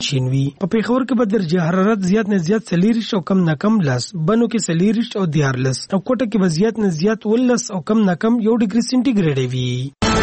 شینوي. په پیښور کې به درجه حرارت زیات نه زیات 40 او کم نه کم 10، بنو کې 40 او 14، او کوټه کې به زیات نه زیات 19 او کم نه کم 1 ډیګري سنټیګریډ وي.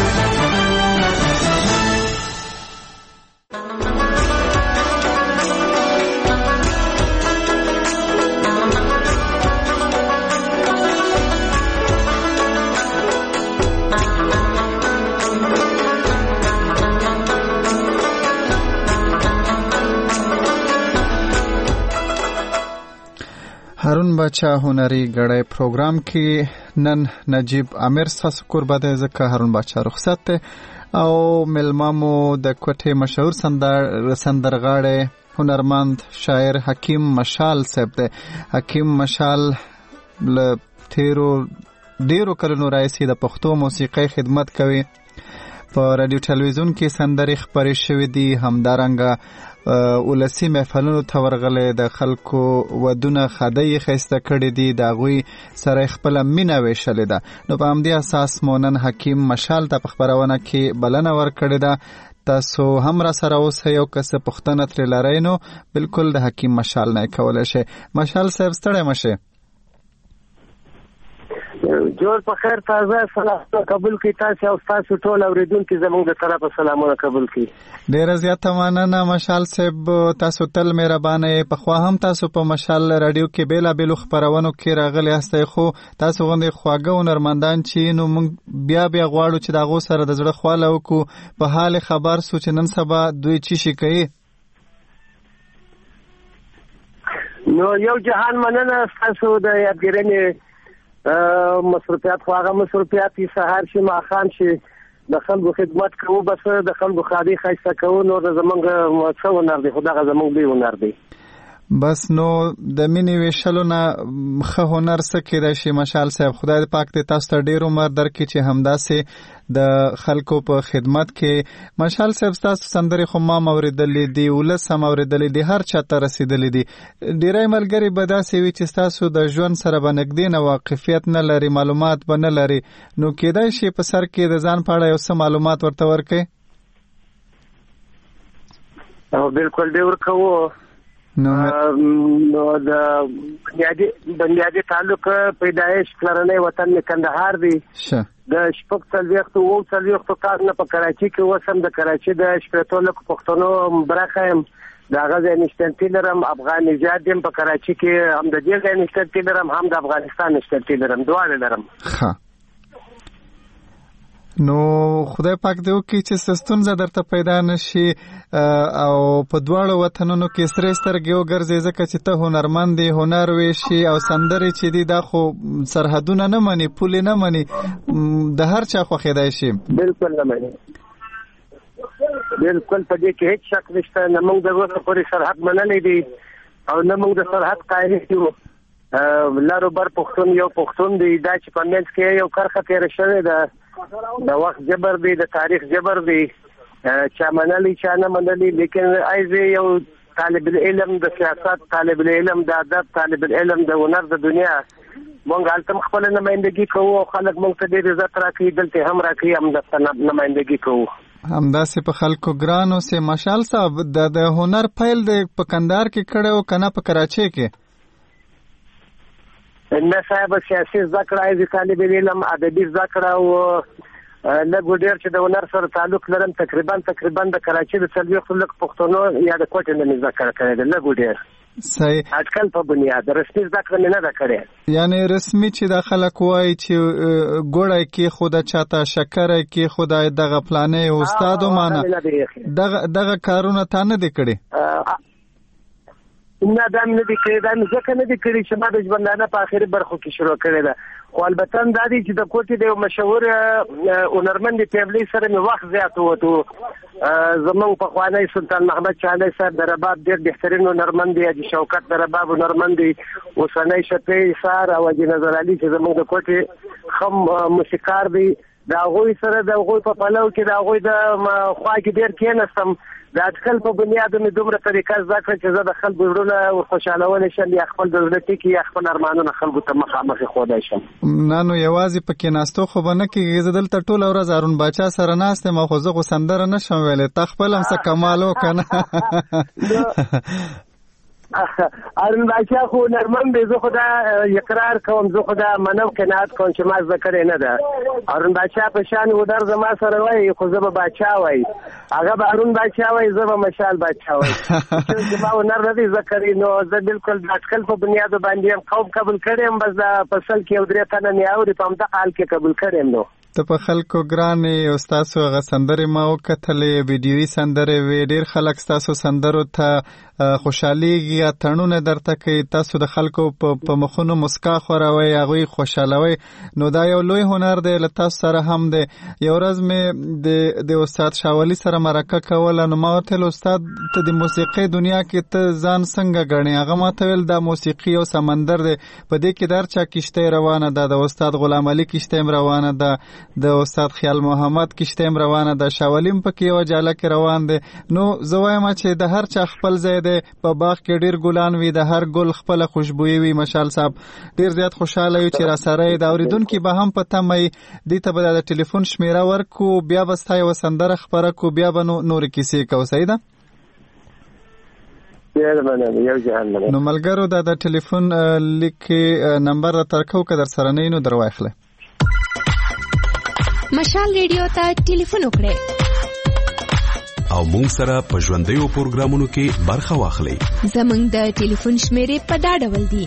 هارون بچا هنري غړې پروګرام کې نن نجیب امیر تاسو قربا ده ځکه هارون بچا رخصت ته او ملمامو د کوټه مشهور سندرغاړي هنرمند شاعر حکیم مشال صاحب ده. حکیم مشال له تیرو ډیرو کلونو راځي د پښتو موسیقۍ خدمت کوي. په رادیو ټلویزیون کې سندرې خبرې شوې دي، همدارنګه ولسی محفلونو ته ورغلې، د خلکو ودونه خدای خسته کړې دي، د غوي سره خپل مینه ویشلې ده. نو په همدې اساس مونن حکیم مشال ته په خبرونه کې بلنه ورکړې ده. تاسو هم را سره اوسئ او که څه پوښتنه ترې لرئ نو بالکل د حکیم مشال نه کولی شئ. مشال صاحب ستړی مشه. جوړ په خیر تازه سلام قبول کی تاسو او تاسو ټول اوریدونکو زموږ د طرفه سلامونه قبول کی. ډیره زیاته مننه مشال صاحب، تاسو تل مهربانه. په خوا هم تاسو په مشال رادیو کې بیل بیل خبرونه کې راغلي هستئ، خو تاسو غوندې خواږه هنرمندان چې نو موږ بیا غواړو چې دغه سره د زړه خواله وکړو، په حال خبر سو چې نن سبا دوی چی شي کوي. نو یو جهان مننه تاسو د یادګرنې مصروفیات خو هغه مصروفیات سهار شي ماښام شي د خلکو خدمت کوو، بس د خلکو خادي خیسته کوو، نو زمونږ څه هنر دی، خو دغه زمونږ دی هنر دی. بس نو د مینې ویشلو نه ښه هنر څه کېدای شي مشال صاحب؟ خدای پاک دې تاسو ته ډېر عمر درکړي چې همداسې د خلکو په خدمت کې. مشال صاحب تاسو سندرې خو ما اورېدلې دي، ولس هم اورېدلې دي، هر چا ته رسېدلې دي. ډېری ملګري به داسې وي چې تاسو د ژوند سره به نږدې نه واقفیت نه لري، معلومات به نه لري، نو کېدای شي په سر کې د ځان په اړه یو څه معلومات ورته ورکړئ. بالکل دې ورکوو. نو د بنیادی تعلق پیدایش پلرنی وطن کندهار دی. د شپږ څلوېښتو اووه څلوېښتو کال نه په کراچي کې اوسم. د کراچي د شپېتو لکو پښتنو برخه یم، د هغه ځای نشتلتي لرم. افغان نژاد یم، په کراچي کې هم د دې ځای نشتلتي لرم، هم د افغانستان نشتلتي لرم، دواړه لرم. نو خدای پاک دې وکړي چې ستونزه درته پیدا نشي او په دواړو وطنونو کې سرې سترګې وګرځې، ځکه چې ته هنرمند یې، هنر ویشي او سندرې چې دي دا خو سرحدونه نه مني، پولې نه مني، د هر چا خوښېدای شي. بالکل نه مني، بالکل په دې کې هیڅ شک نشته. نه موږ د اوسه پورې سرحد منلی دی او نه موږ د سرحد قایل یو. لارو بر پښتون یو پښتون دی، دا چې په منځ کې یو کرښه تېره شوې ده، د وخت جبر دی، د تاریخ جبر دی، چا منلی چا نه منلی. لیکن ایزه یو طالب العلم د سیاست، طالب العلم د ادب، طالب العلم د هنر د دنیا، مونږ هلته خپل نمائندګي کوو او خلک مونږ ته ډېر عزت راکوي، دلته هم راکوي، هم دلته نمائندګي کوو. همداسې په خلکو ګران اوسې. مشال صاحب د هنر پیل د په کندهار کې کړی او که نه په کراچۍ کې؟ نه صاحب، سیاسي زده کړه، ایزه طالب العلم، ادبي زده کړه او لږ ډېر چې د هنر سره تعلق لرم. تقریبا د کراچي د 40 لک پښتنو یا د کوټې نه زده کړه کړې ده، لږ ډېر صحیح اټکل په بنیاد. رسمي زده کړه نه ده کړې، یعنی رسمي چې د خلک وایي چې ګوړی کې خو د چاته شکره کې خو د دغه پلانې استادو مانه دغه کارونه تا نه دي کړي؟ نه دا مې نه دي کړي، دا مې ځکه نه دي کړي چې ما د ژوندانه په آخري برخو کې شروع کړې ده. خو البته دا دی چې د کوټې د یو مشهور هنرمند پیبلي سره مې وخت زیات ووتو. زمونږ پخوانی سلطان محمد شاهلی صاحب د رباب ډېر بهترین هنرمند دی، حاجي شوکت د رباب هنرمند دی، اوسنی شفیع سار او حاجي نظر علي چې زمونږ د کوټې ښه موسیقار دی. د هغوی سره د هغوی په پلو کې د هغوی د خوا کې ډېر کېناستم، د اټکل په بنیاد مې دومره طریقه زده کړه چې زه د خلکو زړونه خوشحالولی شم یا خپل د زړه ټکي یا خپل ارمانونه خلکو ته مخامخ ښودی شم. نه نو یوازې په کېناستو خو به نه کېږي. زه دلته ټوله ورځ هارون باچا سره ناست یم او خو زه خو سندره نه شم ویلی. تا خپل هم څه کمال وکړه نه. هارون باچا خو نرمن دی. زه خو دا اقرار کوم، زه خو دا منم قناعت کوم چې ما زده کړې نه ده. هارون باچا په شان ودر زما سره وایي خو زه به باچا وایي، هغه به هارون باچا وایي، زه به مشال باچا وایي. چې ما هنر نه دی زده کړی نو زه بالکل د اټکل په بنیاد باندې یم قوم قبول کړی یم. بس دا په سل کې 3 تنه مې اوري په همدغه حال کې قبول کړی یم. نو ته په خلکو ګرانې او ستاسو هغه سندرې ما وکتلې، ویډیوي سندرې وې. ډېر خلک ستاسو سندرو ته خوشحالېږي یا تړونه درته کوي. تاسو د خلکو په مخونو مسکا خوروئ، هغوی خوشحالوئ. نو دا یو لوی هنر دی، له تاسو سره هم دی. یو ورځ مې د استاد شاولي سره مرکه کوله، نو ما ورته ویل استاد ته د موسیقۍ دنیا کې ته ځان څنګه ګڼې؟ هغه ما ته ویل دا موسیقي یو سمندر دی، په دې کې د هر چا کشتۍ روانه ده. د استاد غلام علي کشتۍ هم روانه ده، د استاد خیال محمد کشتۍ هم روانه ده، شاولي هم پکې یوه جاله کې روان دی. نو زه وایم چې د هر چا خپل ځای دی. په باغ کې ډیر ګلان وي، د هر ګل خپل خوشبويي وي. مشال صاحب ډیر زیات خوشاله یو چې را سره د اوریدونکو به هم پته مې دې ته به د ټلیفون شمیره ورکو، بیا به ستای وسندره خبره کو، بیا به نور کیسې کو. صحیح ده؟ یو جهان نو ملګرو د ټلیفون لیکي نمبر را ترکو که در سره نه نو درواخله. مشال ریډیو ته ټلیفون وکړئ او مونږ سره په ژوندیو پروګرامونو کې برخه واخلئ. زمونږ د ټلیفون شمیرې په دا ډول دي: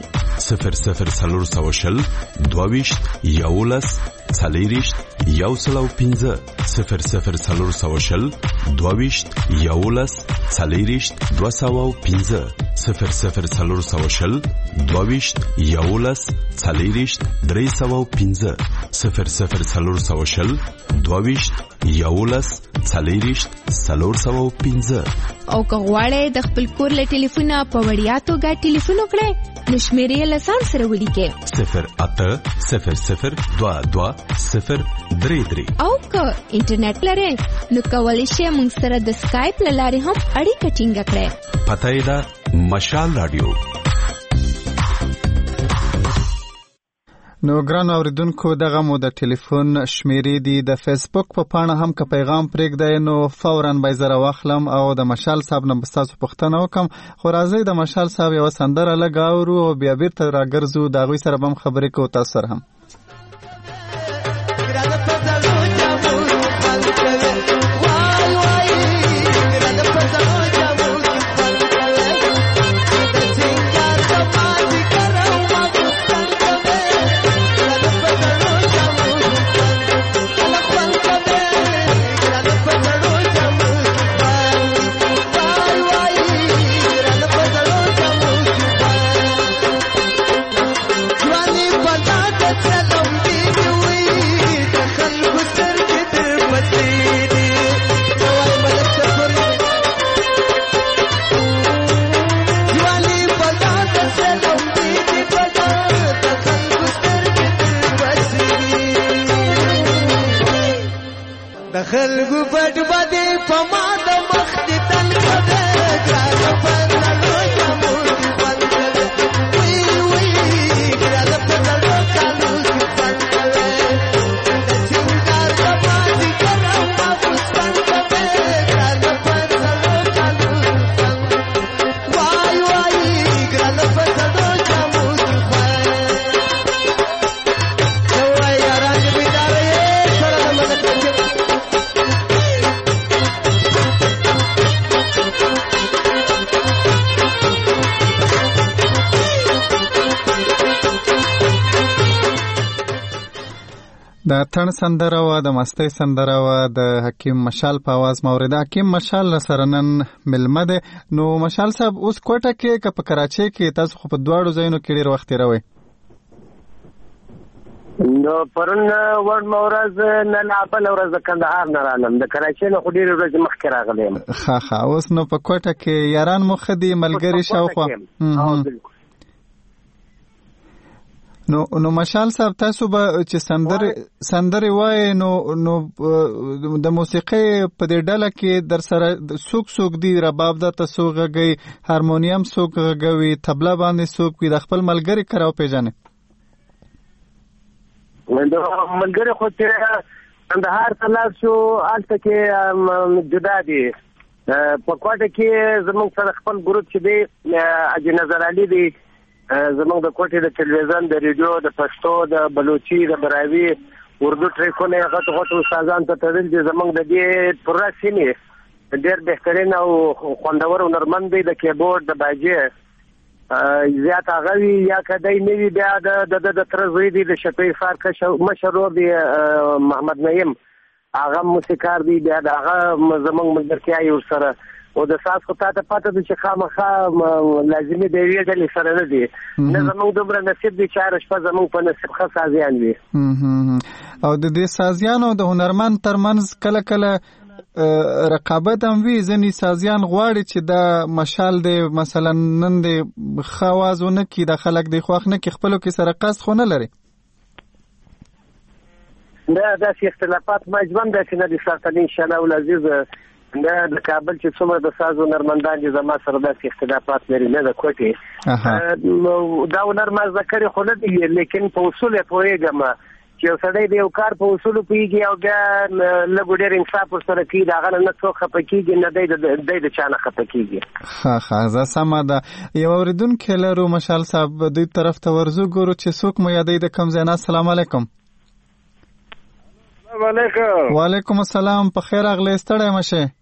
0040 22 11 40 105 0040 22 11 40 205 0040 22 11 40 305 0040 22 11 40 305. او که غواړئ د خپل کور له ټلیفونه په وړیا توګه ټلیفون وکړئ نو شمیرې یې له ځان سره ولیکئ 080022 او که انټرنیټ لرئ نو کولی شئ موږ سره د سکایپ له لارې هم اړیکه ټینګه کړئ. پته یې ده مشال رادیو. نو ګران اوریدونکو دغه مو د ټلیفون شمیرې دي. د فیسبوک په پاڼه هم که پیغام پرېږدئ نو فوراً به یې زه راواخلم او د مشال صاحب نه به ستاسو پوښتنه وکړم. خو راځئ د مشال صاحب یوه سندره لږ اورو او بیا بېرته راګرځو، د هغوی سره به هم خبرې کوو تاسو سره هم. خلګو پټ باندې پما د مخ دې تل کده ګرځه پدلو چمو دې بند کړه وی وی ګرځه پدلو چالو دې بند کړه د سنگار په باندې کړه ما پوسټن کړه ګرځه پدلو چالو وای وای ګرځه پدلو چمو دې بند وای یاران دې بيدارې سره د مدد د تن سندره و د مستۍ سندره و د حکیم مشال په आवाज مورید. حکیم مشال سره نن ملمه ده. نو مشال صاحب اوس کوټه کې که په کراچۍ کې تاسو خو په دواړو ځایونو کې ډېر وخت تېروئ؟ نو پرون ورځ مورز نه بله ورځ د کندهار نه رالم، د کراچۍ نه خو ډېرې ورځې مخکې راغلی یم. ښه اوس نو په کوټه کې یاران مو ښه دي، ملګري شاوخوا؟ نو مشال صاحب تاسو به چې سندرې وایي نو د موسیقۍ په دې ډله کې در سره څوک دي؟ رباب ده ته څوک غږوي، هارمونیم څوک غږوي، طبله باندې څوک وي؟ د خپل ملګري کراو پیژنې؟ د ملګري خو چې کندهار ته لاړ شو هلته کې جدا دي. په کوټه کې زموږ سره خپل ګروپ چې دی حاجي نظر علي دی، زموږ د کوټې د ټلویزیون د ریډیو د پښتو د بلوچي د براوي اردو ټریکونه غټ استادان ته تدل دي. زموږ د دې پوره سیمې ډېر بهترین او خوندور هنرمند دی. د کیبورډ د باجې زیات هغه وي یا کدی نه وي، بیا د تر زوی دی د شفیع فارکه مشهور دی محمد نعیم، هغه موسیقار دی، بیا هغه زموږ ملګرتیا یې ورسره او د ساز خو ته پته ده چې خامخا لازمي د یوې ډلې سره نه دي. نه زموږ دومره نصیب دی چې هره شپه زموږ په نصیب ښه سازیان وي. او د دې سازیانو د هنرمند ترمنځ کله کله رقابت هم وي. ځینې سازیان غواړي چې دا مشال دی مثلا نن دی ښه آواز ونه کړي، دا خلک دی خوښ نه کړي، خپلو کې سره قصد خو نه لري. دا داسې اختلافات مجبن داسې نه دي ساتل انشاءالله العزیز. د کابل چې څومره د ساز هنرمندان دي زما سره داسې اختلافات لري نه د کوټې. دا هنر ما زده کړی خو نه دي، لیکن په اصول یې پوهېږم چې یو سړی د یو کار په اصولو پوهېږي او بیا لږ ډېر انصاف ورسره کوي، د هغه نه څوک خفه کېږي نه دی د چا نه خفه کېږي. ښه زه سمه ده. یو اورېدونکی لرو مشال صاحب، دوی طرف ته ورځو ګورو چې څوک مو یادوي د کوم ځای نه. السلام علیکم. وعلیکم السلام. په خیر راغلی، ستړی مه شې.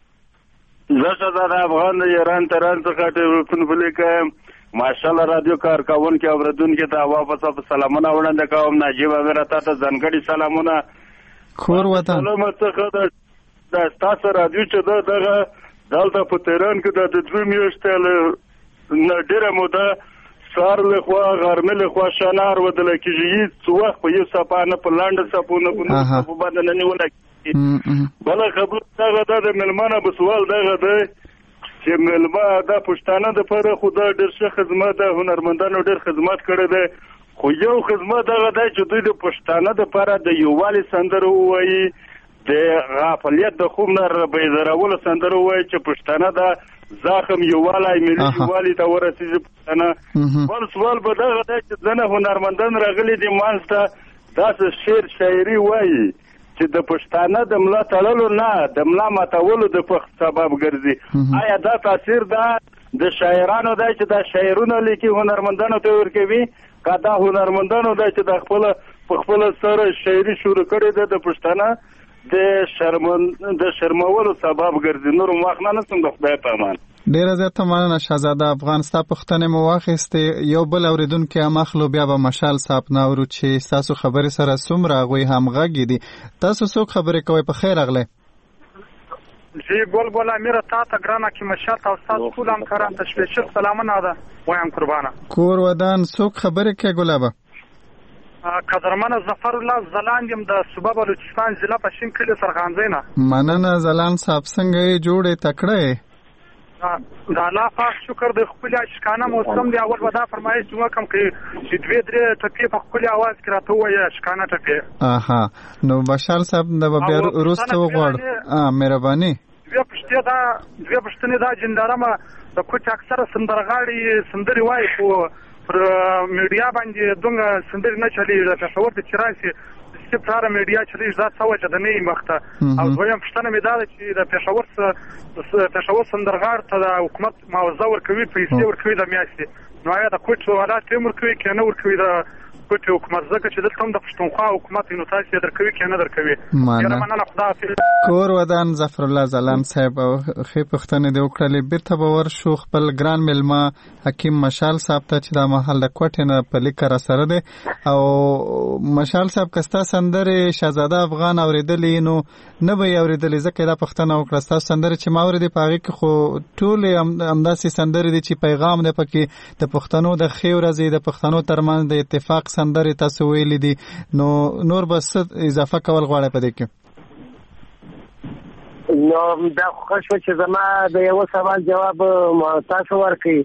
زه شهزاده افغان د ایران تهران څخه ټلیفون بلې کوم. ماشاءالله رادیو کارکوونکي اورېدونکي ته واپس سلامونه وړاندې کوم. نجیب امیر ته ځانګړي سلامونه. کور وطن څخه د ستاسو رادیو چې دغه دلته په تهران کې د 2 میاشتې نه ډېره موده سهار لخوا غرمې لخوا شانار ودل کېږي، څو وخت په یو صفه نه په لاندې صفونه په باندې نه نیول کېږي. بله خبره دغه د مېلمانه به سوال دغه دی چې مېلمه دا پښتانه دپاره خو دا ډېر ښه خدمت ده، هنرمندانو ډېر خدمت کړی دی، خو یو خدمت دغه دی چې دوی د پښتانه دپاره د یووالي سندره ووایي، د غافلیت د خوب نه بیدارولو سندره ووایي چې پښتانه دا زخم یووالی ملي یووالي ته ورسېږي پښتانه. بل سوال به دغه دی چې ځینې هنرمندان راغلي دي منځ ته داسې شعر شاعري وایي چې د پښتانه د ملا تړلو نه د ملا ماتولو د فخر سبب ګرځي. آیا دا تاثیر دا د شاعرانو دی چې دا شاعرونه لیکي هنرمندانو ته ورکوي، که دا هنرمندانو دی چې د خپل سره شاعري شروع کړې ده د پښتانه د شرمولو سبب ګرځي؟ نور وخت نه نسم د خدای په امان. ډیره زیاته مننه شهزاده افغان. ستا پوښتنې مو واخیستې. یو بل اورېدونکی هم اخلو، بیا به مشال صاحب نه اورو چې ستاسو خبرې سره څومره هغوی همغږي دي. تاسو څوک خبرې کوئ؟ په خیر راغلی. جی بلبل امیر تا ته ګرانه کې مشال او ستاسو ټول همکاران ته سپیشل سلامونه ده وایم قربانه. کور ودان څوک خبرې کوي ګلابه؟ قدرمنه ظفر الله زلاند یم د صوبه بلوچستان ضلع پښین کلی سرغانځی نه. مننه زلاند صاحب، څنګه یې جوړې تکړه؟ د الله پاک شکر د خپل اشکانه موسم دی. اول به دا فرمایش جوړ کوم چې 2-3 ټپې په خپل आवाज کې راته وایي اشکانه ټپې. نو بشال صاحب د بیا وروسته وغواړو مهرباني. دوی پښتنې دا جندارمه د کوټ اکثره سندرغاړي سندري وایي خو پر میډیا باندې دغه سندري نه چلی. د پېښور د چرایسي سپټاره میډیا چلی دا څه وجه د نه مخته. او دویم پښتنه مې دا چې د پېښور سندرغاړ ته د حکومت معاوضه ورکوي، پیسې ورکوي د میاشتې. نو آیا د کوټ حالات هم ورکوي که نه ورکوي د کوټ حکومت؟ ځکه چې دلته هم د پښتونخوا حکومت نو تاسو یې درکوي که نه درکوي؟ مننه. خداحافظ. کور ودان ظفر الله زلان صاحب او ښې پوښتنې دې وکړلې. بیرته به ورشو خپل ګران مېلمه حکیم مشال صاحب ته چې دا مهال د کوټې نه په لیکه راسره دی. او مشال صاحب که ستا سندرې شهزاده افغان اورېدلې نو نه به یې اورېدلې، ځکه دا پوښتنه وکړه. ستاسو سندرې چې ما اورېدې په هغې کې خو ټولې همداسې سندرې دي چې پیغام دی پکې د پښتنو د ښې ورځې د پښتنو ترمنځ د اتفاق سندرې تاسو ویلې دي. نو نور به څه اضافه کول غواړئ په دې کې؟ نو دا خوښ و چې زما د یو سوال جواب تاسو ورکړئ.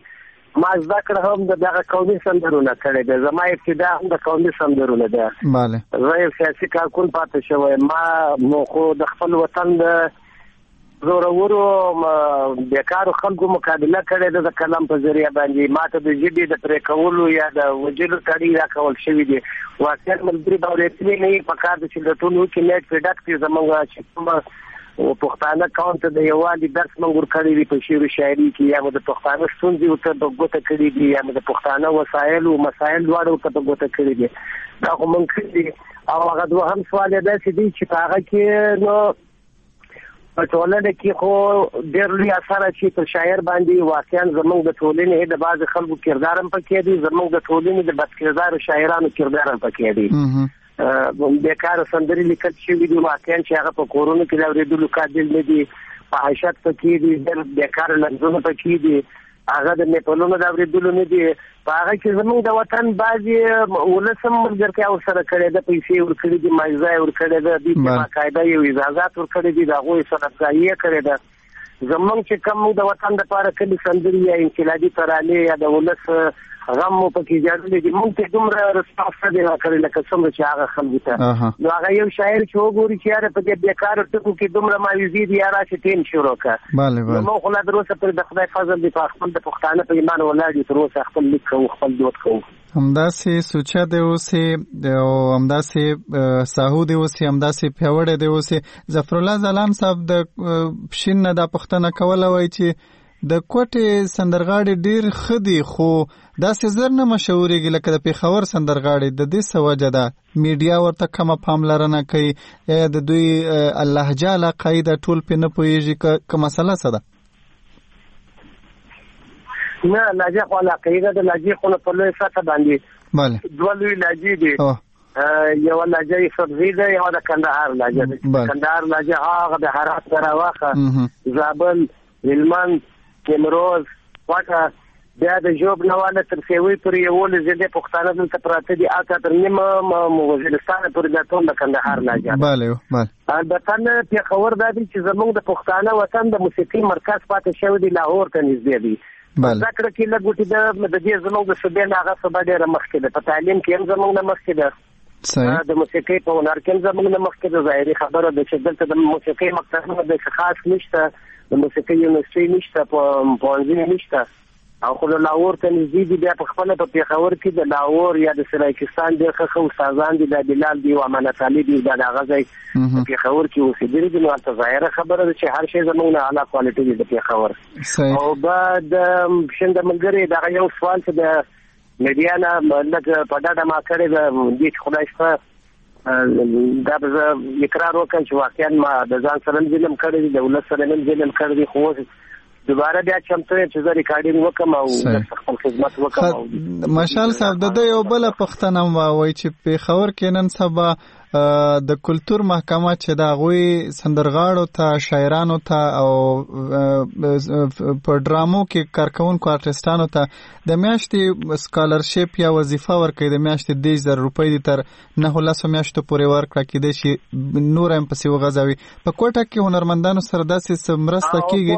ما زده کړه هم دغه قومي سندرونه کړې ده. زما ابتدا هم د قومي سندرونه ده. بله. زه یو سیاسي کارکون پاتې شوی. ما نو خو د خپل وطن د زورورو بیکارو خلکو مقابله کړې ده د کلام په ذریعه باندې. ما ته د ژبې د پرې کولو یا د وجلو تړي راکول شوي دي. واقعا ملګري باورېدلي نه یې پکار ده چې د ټولو کې نیټ پروډکټ زموږ چې پښتانه کاونټ د یووالي درس موږ ورکړی دی په شعر او شاعري کې، یا د پښتانه ستونزې ورته په ګوته کړي دي، یا د پښتانه وسایل او مسایل دواړه ورته په ګوته کړي دي. دا خو موږ کړي. او هغه دوهم سوال دا چې دی چې هغه کې نو په ټولنه کې خو ډېر لوی اثر چې پر شاعر باندې واقعا زموږ د ټولنې د بعض خلکو کردار هم پکې دی، زموږ د ټولنې د بدکردار شاعرانو کردار هم پکې دی. بیکار سندري لیکل شوی دی واقعا چې هغه په کورونو کې لورېدلو قابل نه دي، فحاشت پکې دي، بیکار لفظونه پکې دي، هغه د نیپلونو د اورېدلو نه دي. په هغه کې زموږ د وطن بعضې ولسم ملګرتیا ورسره کړې ده، پیسې ورکړي دي، مایزه یې ورکړې ده، دوی ته باقاعده یو اجازات ورکړي دي، د هغوی صنعتګاهي یې کړې ده. زموږ چې کوم د وطن دپاره کلي سندري یا انقلابي ترانې یا د ولس غم مو پکې جوړلې دي، موږ ته دومره رسپانس نه دی راکړی لکه څومره چې هغه خلکو ته. نو هغه یو شاعر چې وګوري چې یاره په دې بیکارو ټکو کې دومره مایوزي دي، یا راشي ټیم شروع کړه. نو موږ خو لا تر اوسه پورې د خدای فضل دی په خپل د پښتانه په ایمان ولاړ یو، تر اوسه خپل لیک کوو، خپل دود کوو. همداسې سوچه دی اوسې او همداسې ساهو دی اوسې، همداسې پیاوړی دی اوسې. ظفرالله ځلان صاحب د پښین نه دا پوښتنه کوله وایي چې د کوټې سندرغاړي ډیر ښه دي خو داسې زر نه مشهورېږي لکه د پېښور سندرغاړي. د دې څه وجه ده؟ میډیا ورته کمه پاملرنه کوي یا د دوی لهجه علاقایي ده ټول پې نه پوهېږي که مسله څه ده؟ نه، لهجه خو علاقایي ده. د لهجې خو په لویه سطحه باندې دوه لوی لهجې دي. یوه لهجه یې سبزي ده، یوه د کندهار لهجه ده. کندهار لهجه هغه د هرات نه راواخه، زابل، هلمند، نیمروز، کوټه، بیا د ژوب نه واله تر سیوۍ پورې 11 ضلعې پښتانه دلته پراته دي، اته تر نیمه وزیرستان پورې دا ټول د کندهار لهجه ده. البته پېښور دا دی چې زموږ د پښتانه وطن د موسیقي مرکز پاتې شوی دی، لاهور ته نږدې دی. زده کړه کې لږ ګوتې د دې زموږ د صوبې نه هغه صوبه ډېره مخکې ده، په تعلیم کې هم زموږ نه مخکې ده، د موسیقۍ په هنر کې هم زموږ نه مخکې ده. ظاهري خبره ده چې دلته د موسیقۍ مکتبونه داسې خاص نشته، د موسیقۍ یونیورسټۍ نشته، پوهنځي نشته. او خو د لاهور ته نږدې دي. بیا په خپله په پېښور کې د لاهور یا د سرایکستان ډېر ښه استادان دي، د بلال دي او امانت علي دي، دا د هغه ځای په پېښور کې اوسېدلي دي. نو هلته ظاهره خبره ده چې هر شی زموږ نه اعلی کوالټي دي د پېښور. او بعد شین د ملګري دغه یو سوال چې د میډیا نه لږ په ډاډه ما کړی ده، دې چې خدای شته دا به زه اقرار وکړم چې واقعا ما د ځان سره هم ظلم کړی دی، د ولس سره هم ظلم کړی دی. خو دوباره بیا چمتو یم چې زه ریکارډینګ وکړم او خپل خدمت وکړم. مشال صاحب د ده یو بله پوښتنه هم وایي چې پېښور کې نن سبا د کلتور محکمه چې د هغوی سندرغاړو ته، شاعرانو ته او په ډرامو کې کارکوونکو آرټسټانو ته د میاشتې سکالرشپ یا وظیفه ورکوي، د میاشتې 10,000 روپۍ دي تر 9 میاشتو پورې ورکړه، کېدای شي نور هم پسې وغځوي. په کوټه کې هنرمندانو سره داسې څه مرسته کېږي؟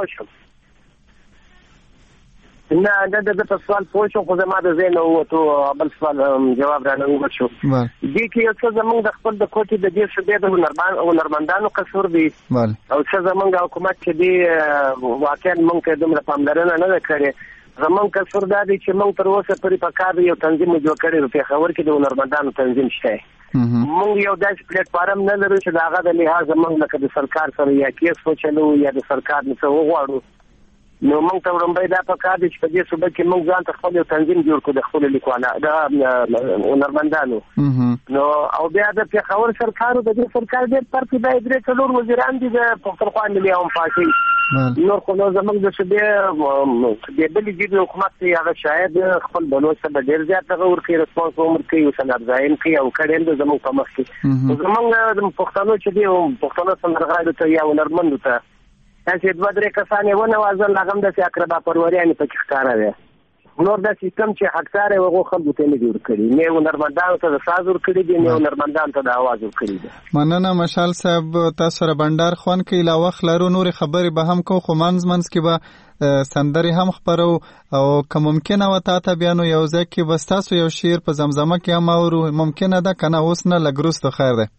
نه، د په سوال پوه شو خو زما د ذهن نه ووتو، بل سوال جواب رانه ووت شو. دې کې یو څه زموږ د خپل د کوټې د دې شوبې د هنرمندانو قصور دی او څه زموږ حکومت چې دی واقعا موږ ته دومره پاملرنه نه ده کړې. زموږ قصور دا دی چې موږ تر اوسه پورې په کار یو تنظیم جوړ کړی دی، پېښور کې د هنرمندانو تنظیم شته. موږ یو داسې پلیټفارم نه لرو چې د هغه د لحاظ موږ لکه د سرکار سره یا کیس وچلو یا د سرکار نه څه وغواړو. نو موږ ته وړاندې دا پکار دي چې په دې صوبه کې موږ ځان ته خپل تنظیم جوړ کړو د خپل لیکوالانو د هنرمندانو. نو او بیا د پېښور سرکارو د دې سرکار ډېر پرته د درې څلور وزیران دي د پښتونخوا ملي عوام پارټي. نور خو نو زموږ د صوبې د بلې جدي حکومت دی، هغه شاید خپل بلوچ ته ډېر زیات هغه ورکوي، رسپانس ورکوي، صنعتګاهي کوي او کړی دی زموږ په مخ کې. زموږ د پښتنو چې دی پښتنو سندرغاړو ته یا هنرمندو ته داسې 2-3 کسان یې ونوازل، هغه هم داسې اقربا پروریانې پکې ښکاره دی. نور دا سیستم چې حقدار وغو خلکو ته نه جوړ کړي، نه هنرمندانو ته د ساز ورکړي دي، نه هنرمندانو ته د اواز ورکړي دي. مننه مشال صاحب، تاسو سره بندر خوان کې لا وخت لرو، نور خبرې به هم کو، خو منځ کې به سندري هم خبرو او که ممکنه و تا ته بیا نو یو ځای کې بس تاسو یو شعر په زمزمه کې هم اورو، ممکنه ده که نه اوس نه لږ وروسته خیر دی؟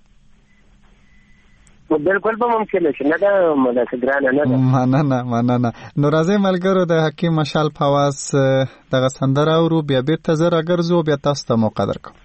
بالکل به ممکنه چې نه ده داسې ګرانه نه ده. مننه. نو راځئ ملګرو د حکیم مشال په اواز دغه سندره اورو، بیا بېرته زه راګرځو، بیا تاسو ته مو قدر کوم.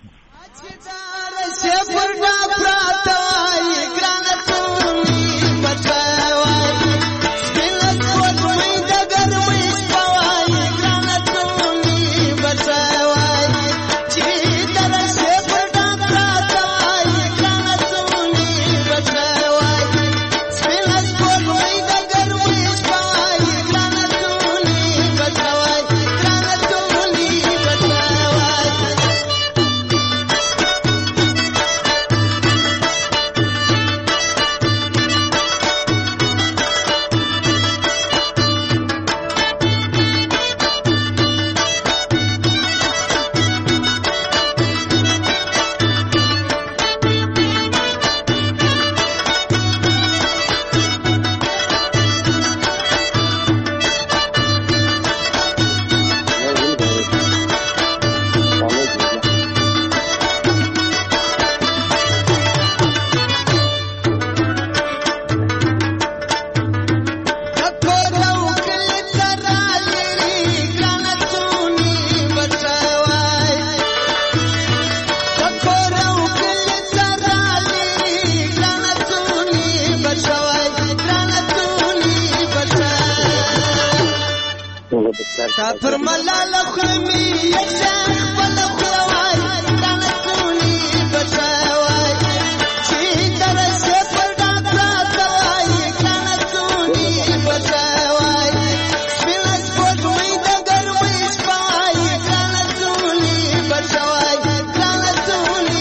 پر ملال خمی یک شخ بل خلوای دانتونی بشوای چی درس پر داتوای دانتونی بشوای سپیلس پوتوی دگر ویسپای دانتونی بشوای دانتونی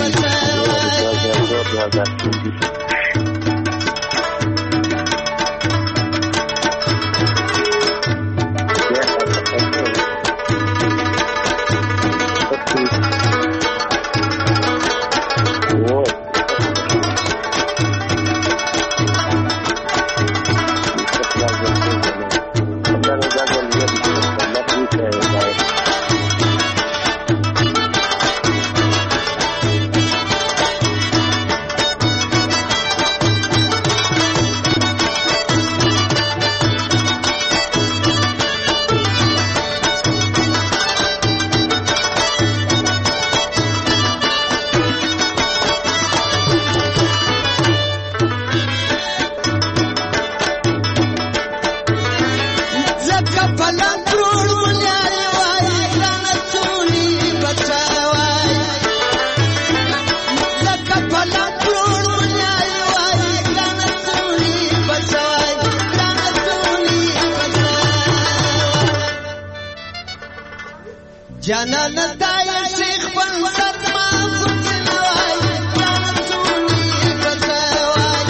بشوای. جانان دای شیخ بنصت ما فتنوای جانتونی بسوای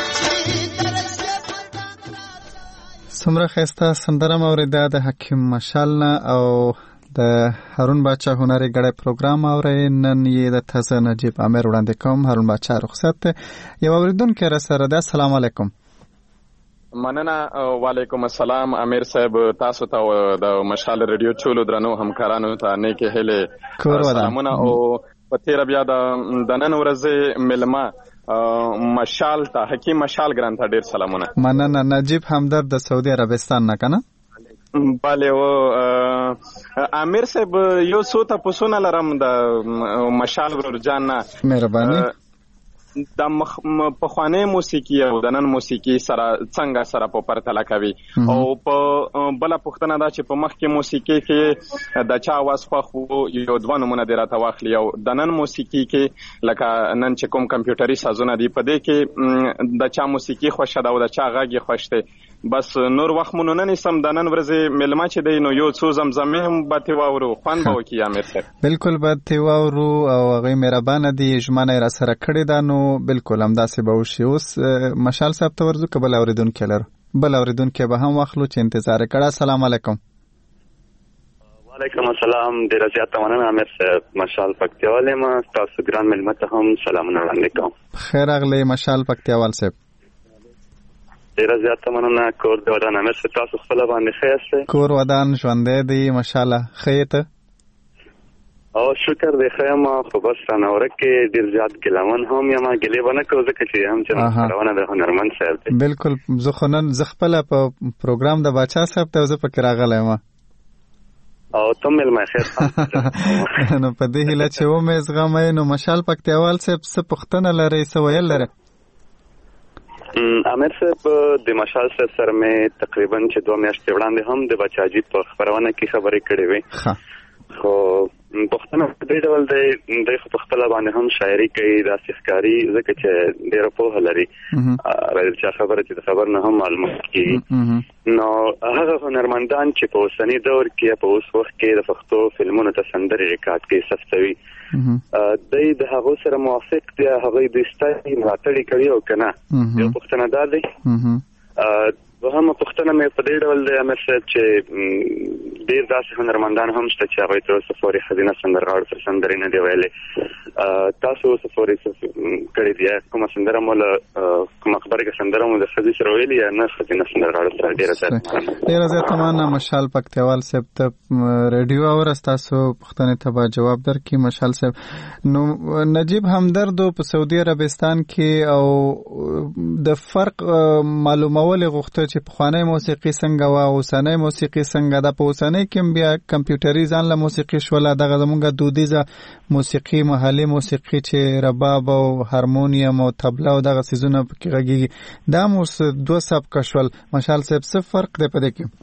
سمره خسته سندره موریده د حکیم مشال نه او د هارون باچا هنري غړې پروګرام اوري. نن یې د تازه نجیب امیر وړاندې کوم. هارون باچا رخصت یو اوریدونکو را سره ده. السلام علیکم. مننه. وعلیکم السلام امیر صاحب، تاسو ته د مشال رادیو ټولو درنو همکارانو ته نیکه هله سلامونه. او په تیر بیا د نن ورځې ملما مشال ته حکیم مشال ګران ته ډیر سلامونه. مننه. نجیب همدرد د سعودي عربستان نه کنه؟ بله. و امیر صاحب یو څو ته پوښتنه لرم د مشال ورجان نه. مهرباني. د پخوانی موسیقي او د نن موسیقي سره څنګه سره په پرتله کوي؟ او په بل پوښتنه دا چې په مخکې موسیقي کې د چا आवाज خو یو دوه نمونه دی راته واخلي، او د نن موسیقي کې لکه نن چې کوم کمپیوټري سازونه دي په دې کې د چا موسیقي خوښه ده او د چا غږ خوښ دی. بس نور وخت مونږ نه نسم د نن ورځې ملما چې دی نو یو څو زمزمې هم به تی واورو خوند به وکړي. امیر صاحب بالکل به تی واورو او هغه مهربانه دي ژمنه را سره کړې ده. نو بالکل همداسې به وشي. اوس مشال صاحب ته ورځو که بل اوریدونکی لرو. بل اوریدونکی به هم واخلو چې انتظار کړه. السلام علیکم. وعلیکم السلام. ډیر زیات مننه امیر صاحب. مشال پکتیوال ما تاسو ګران ملمت ته هم سلامونه وړاندې کوم. خیر اغلی مشال پکتیوال صاحب. ډیر زیات مننه. کور د ودان امیر صاحب تاسو خپل باندې ښه یاست؟ کور ودان ژوندې دی ماشاءالله. ښه ته او شکر دی ښه یم. خو بس رانوره کې ډیر زیات ګیلمن هم یم. ګیلې به نه کوم ځکه چې هم چې خپرونه د هنرمند صاحب دی. بالکل زه خو نن زه خپله په پروګرام د باچا صاحب ته زه پکې راغلی یم او ته مېلمه خیر نو په دې هیله چې ومې زغمئ. نو مشال پکتیوال صاحب څه پوښتنه لرئ څه ویل لرئ؟ امیر صاحب د مشال صاحب سره مې تقریبا چې 2 میاشتې وړاندې هم د بچاجي په خبرونه کې خبرې کړې وې. خو پښتنه په دې ډول د خپل خپل باندې هم شاعري کوي د ښکاری ځکه چې ډېر په هلري راځي چې خبره چې د خبر نه هم معلومات کیږي. نو هغه هنرمندان چې په اوسنی دور کې په اوس وخت کې د پښتو فلمونو ته سندري ریکارډ کوي سفتوي د هغه سره موافق دي هغه د استای ملاتړي کوي او کنه یو پښتنه ده دي وهم پښتنه مې په دې ډول د امیر صاحب چې ډېر داسې هنرمندان هم شته چې هغه تر اوسه پورې ښځینه سندرغاړو سره سندرې نه دي ویلې. تاسو اوسه پورې کړي دي کومه سندره مو له کومه خبره کې سندره مو د ښځې سره ویلې یا نه ښځینه سندرغاړو سره؟ ډېره زیاته مننه مشال پکتیوال صاحب. ته ریډیو اورس تاسو پښتنې ته به جواب درکړي مشال صاحب. نو نجیب همدردو په سعودي عربستان کې او د فرق معلومول غوښته چې پخوانی موسیقي څنګه و او اوسنۍ موسیقي څنګه ده. په اوسنۍ کې بیا کمپیوټري ځان له موسیقي شوله دغه زمونږ دودیزه موسیقي محلي موسیقي چې رباب او هارمونیم او طبله او دغه څیزونه پکې غږیږي دا مو 2 سبک شول. مشال صاحب څه فرق دی په دې کې؟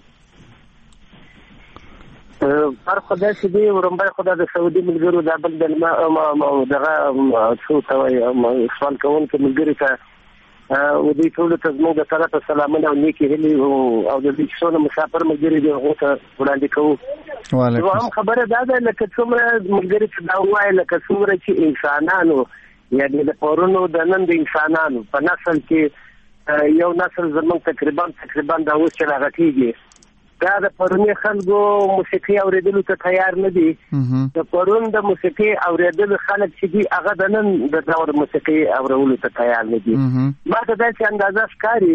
فرق دا چې دی ورمبای خدا د سعودي ملګرو د بل دغه څو توي سوال کوونکو ملګري ته و دې ټول ته زموږ د طرفه سلامونه او نیکی هیلې او د دې څونه مسافر ملګري دی هغه ته وړاندې کوو. نو هم خبره دا ده لکه څومره ملګري چې دا وایي لکه څومره چې انسانانو یعنی د پورونو د نن د انسانانو په نسل کې یو نسل زموږ تقریبا دا اوس چې راغټیږي دا د پرونی خلکو موسیقي اوریدلو ته تیار نه دي. د پرون د موسیقي اوریدلو خلک چې دي هغه د نن د دور موسیقي اورولو ته تیار نه دي. ما ته داسې اندازه ښکاري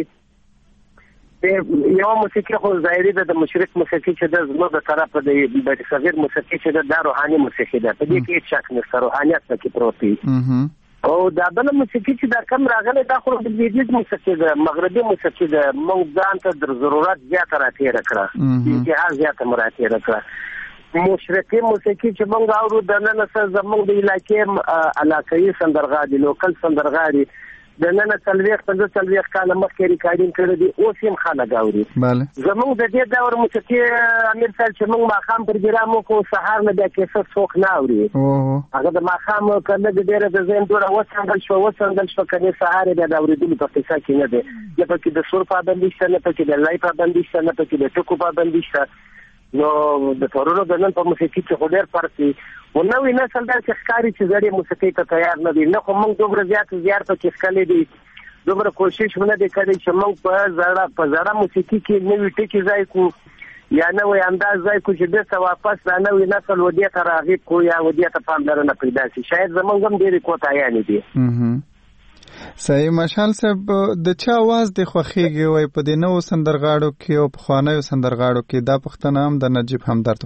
یو موسیقي خو ظاهري ده د مشرق موسیقي چې د زموږ د طرفه د صغیر موسیقي چې د روحاني موسیقي ده په دې کې هیڅ شک نشته روحانیت پکې پروت دی. او دا بل موسیقي چې دا کم راغلی دا خو د لویدیځ موسیقي ده مغربي موسیقي ده موږ ځان ته د ضرورت زیاته راتېره کړه انتها زیاته مو راتېره کړه. مشرقي موسیقي چې موږ اورو د نن سره زموږ د علاقې علاقایي سندرغاړي لوکل سندرغاړي د نن 40 کاله مخکې ریکارډینګ کړی دی اوس هم خلک اوري. زموږ د دې دور موسیقي امیر صاحب چې موږ ماښام پروګرام وکړو سهار نه بیا کیسه څوک نه اوري هغه د ماښام کله د ډېره د ذهن دوره وڅنډل شو کنې سهار بیا د اورېدلو په قصه کې نه دی نه پکې د سور پابندي شته نه پکې د لای پابندي شته نه پکې د ټکو پابندي شته. نو د پرونو د نن په موسیقي کې خو ډېر فرق دی. نوې نسل دا چې ښکاري چې زړې موسیقي ته تیار نه دي. نه خو موږ دومره زیار پکې ښکلې دي دومره کوشش نه دی کړی چې موږ په زړه موسیقي کې نوې ټکي ځای کو یا نوې انداز ځای کو چې بېرته واپس دا نوې نسل ودې ته راغب کو یا ودې ته پاملرنه پیدا شي. شاید زموږ هم ډېرې کوتاهیانې دي. صحیح. مشال صاحب د چا आवाज د خوخیږي وای په دې نو سندرغاړو کې او په خوانیو سندرغاړو کې دا پښتنه هم د نجیب همدرد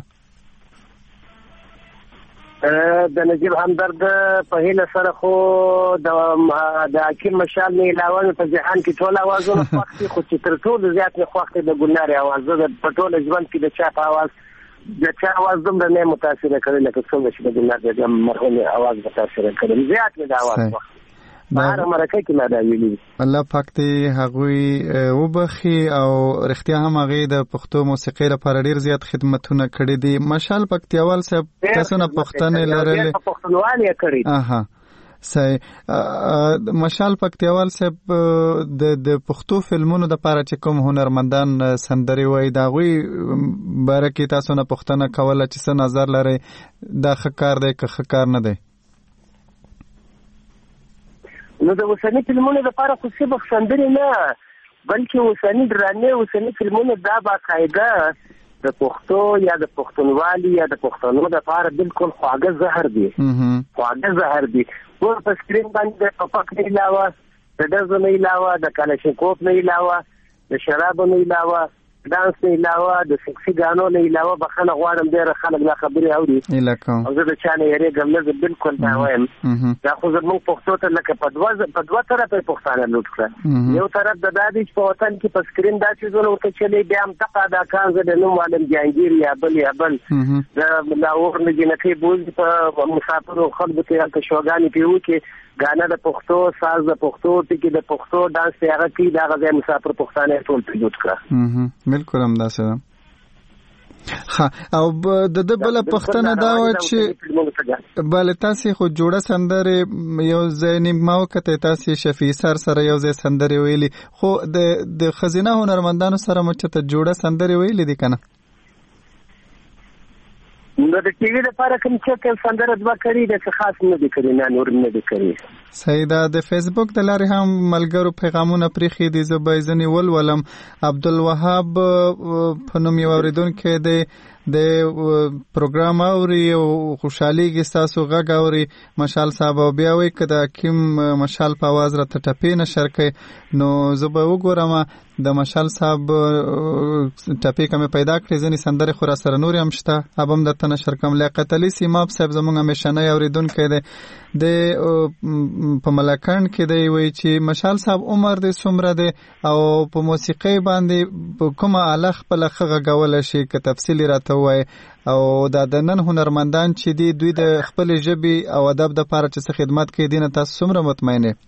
د نجیب همدرد په هیله سره خو د حکیم مشال نه علاوه په ځهان کې ټول आवाजونه خوښي خو چې تر ټولو زیات نه خوښي د ګلنار आवाज د پټول ژوند کې د چا په आवाज دومره نه متاثر کړي لکه څنګه چې د ګلنار د مرحوم आवाज متاثر کړي زیات نه د आवाज بهر مرکه کې نه دا ویلي. الله پاک دې هغوی وبخي او رښتیا هم هغه د پښتو موسیقۍ لپاره ډیر زیات خدمتونه کړي دي. مشال پکتیوال صاحب تاسو نه پښتنه لرلې پښتونوالي کړي. صحیح. مشال پکتیوال صاحب د پښتو فلمونو د لپاره چې کوم هنرمندان سندري وای دا غوي بارکه تاسو نه پښتنه کوله چې څه نظر لري دا ښکار دی که ښکار نه دی؟ نو د اوسنی فلمونو لپاره خو څه بخښندنې نه بلکې اوسنی ډرامې اوسنی فلمونو دا باقاعده د پښتو یا د پښتونوالي یا د پښتنو د لپاره بالکل خواږه زهر دي. خواږه زهر دي. ټول په سکرین باندې د ټوپک نه علاوه، د ډزو نه علاوه، د کلاشینکوف نه علاوه، د شرابو نه علاوه، دانس نه علاوه، د سکسي ګانو نه علاوه بخښنه غواړم ډېر خلک دا خبرې اوري او زه د چا نه یېرېږم نه، زه بالکل دا وایم. دا خو زموږ پښتو ته لکه په دوه طرفه پښتانه لوټ کړه. یو طرف د دا دی چې په وطن کې په سکرین دا څیزونه ورته چلی، بیا همدغه اداکار زه د نوم عالم جهانګیر یا بل د لاهور نه جنکۍ بوزي په مسافرو خلکو کې هلته شوګانې پې وکړي، ګانا د پښتو، ساز د پښتو، ټکي د پښتو، ډانس یې هغه کوي، د هغه ځای مسافر پښتانه یې ټول پرې لوټ کړه. بالکل همداسې ده. او د بله پوښتنه دا وه چې بله تاسې خو جوړه سندرې یو ځای ما وکتې، تاسې شفیع سر سره یو ځای سندرې ویلي، خو د ښځینه هنرمندانو سره مو چېرته جوړه سندرې ویلي دي که نه؟ نو د ټي وي لپاره کوم چې سندره دوه کړي د څه خاص نه دي کړي، نه نور نه دي کړي. صحیح ده. د فیسبوک د لارې هم ملګرو پیغامونه پرېښي دي، زه به یې ځینې ولولم. عبدالوهاب په نوم یو اورېدونکی دی، د پروګرام اوري او خوشحالېږي ستاسو غږ اوري مشال صاحب، او بیا وایي که د حکیم مشال په اواز راته ټپې نشر کوي نو زه به وګورم. د مشال صاحب ټپې که مې پیدا کړې ځینې سندرې خو را سره نورې هم شته، اب هم درته نشر کوم. لیاقت علي سیماب صاحب زموږ همیشنی اورېدونکی دی، د په ملکنډ کې دی، وایي چې مشال صاحب عمر دی څومره دی او په موسیقۍ باندې کومه آله خپله ښه غږولی شي، که تفصیل یې راته ووایي. او دا د نن هنرمندان چې دي دوی د خپلې ژبې او ادب دپاره چې څه خدمت کوي دي نه تاسو څومره مطمئن یې؟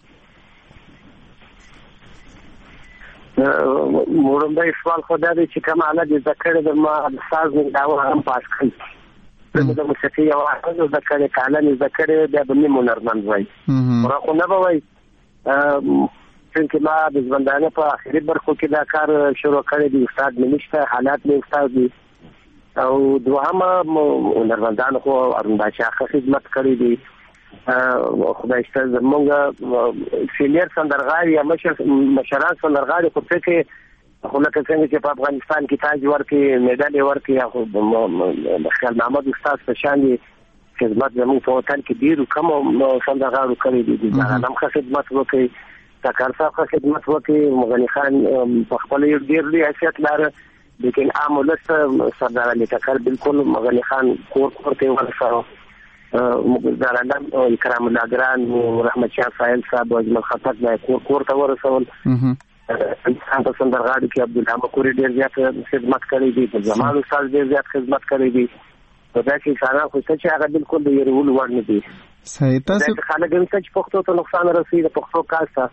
وړومبی سوال خو دا دی چې کومه آله دې زده کړې ده، ما د ساز نه دعوه هم پاس کړي، د موسیقي یو آله زده کړې، که آله مې زده کړې بیا به نیم هنرمند وایي، خورا خو نه به وایي. چونکې ما د ژوندانه په آخري برخو کې دا کار شروع کړی دی، استاد مې نشته، حالات مې استاد دي. او دوهمه هنرمندانو خو ارون باچا ښه خدمت کړی دی، خدای شته. زمونږ سینیر سندرغاړي یا مشران سندرغاړي خو پکې خو لکه څنګه چې په افغانستان کې تاج ورکړي، میډال یې ورکړي، یا خو د خیال محمد استاد په شان خدمت زموږ په وطن کې ډېرو کمو سندرغاړو کړی دي. د عالم ښه خدمت وکړي، تکر صاحب ښه خدمت وکړي، مغني خان په خپله یو ډېر لوی حیثیت لاره، لیکن عام ولس سردار علي تکر بالکل مغني خان کور ته ورساوه. مقدار علم اکرام الله ګران، رحمت شاه ساحل صاحب، اجمل خطک دا کور ته ورسول. انسان په سندرغاړو کې عبدالله مکوري ډېر زیات خدمت کړی دی، د زمان استاد ډېر زیات خدمت کړی دی. په داسې انسانان خو شته چې هغه بالکل د یېرولو وړ نه دي. صحیح. تاسو خلک هم شته چې پښتو ته نقصان رسوي، د پښتو کار ته.